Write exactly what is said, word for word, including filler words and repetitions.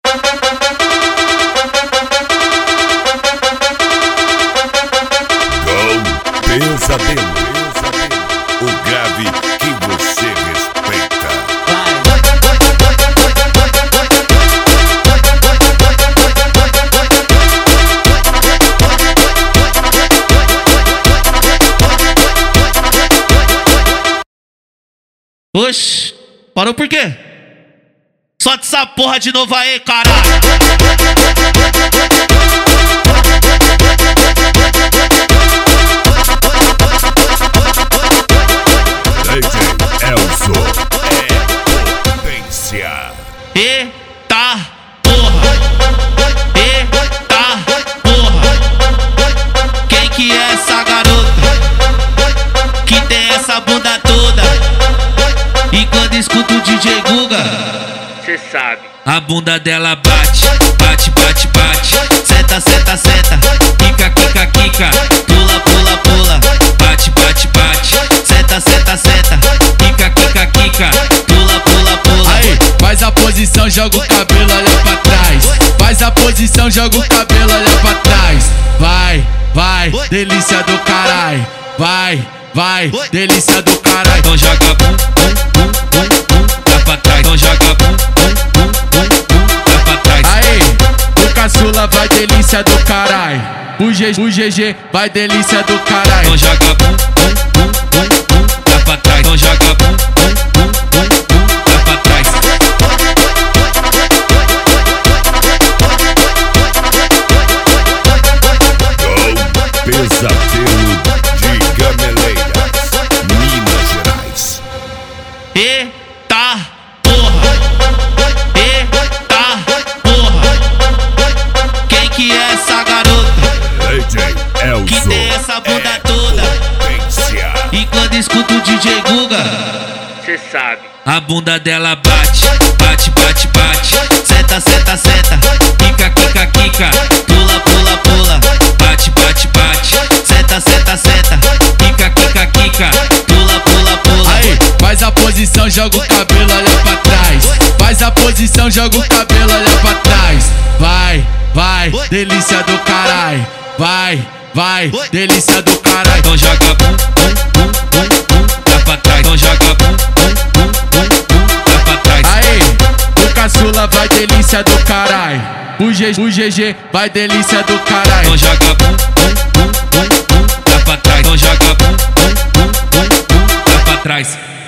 Pesadelo, o grave que você respeita. Oxi, parou por quê? Solta essa porra de novo aí, caralho. Eita porra, eita porra. Quem que é essa garota que tem essa bunda toda? E quando escuta o D J Guga, cê sabe, a bunda dela bate, bate, bate, bate. Senta, senta, senta, quica, quica, quica. Pula, pula, pula, bate, bate, bate. Senta, senta, senta, quica, quica, quica. Pula, pula, pula. Aí, faz a posição, joga o cabelo, olha pra trás. Faz a posição, joga o cabelo, olha pra trás. Vai, vai, delícia do caralho. Vai, vai, delícia do caralho. Então joga bum, bum, bum, bum, bum, dá pra trás. Então joga bum, bum, bum, bum, bum, dá pra trás. Aí, o caçula vai delícia do caralho. O G G, o G G vai delícia do caralho. Então joga bum, bum, bum, bum, bum, dá pra trás. Então joga bum, bum, bum, bum, bum, dá pra trás. Pesadelo de Gameleiras, Minas Gerais. Eita porra, eita porra. Quem que é essa garota D J Elzo, que tem essa bunda toda? E quando escuta o D J Guga, cê sabe, a bunda dela bate, bate, bate, bate. Senta, senta, senta, quica, quica, quica. Pula, pula, pula, bate, bate, bate. Senta, senta, senta, quica, quica, quica. Pula, pula, pula. Aí, faz a posição, joga o cabelo, olha pra trás. Faz a posição, joga o cabelo, olha pra trás. Vai, vai, delícia do caralho. Vai, vai, delícia do caralho. Então joga bum, bum, bum, bum, bum, dá pra trás. Então joga bum, bum, bum, bum, bum, dá pra trás. Aí, o caçula vai delícia do caralho. O G G, o G G vai delícia do caralho. Então joga bum, bum, bum, bum, bum, dá pra trás. Então joga bum, bum, bum, bum, bum, dá pra trás.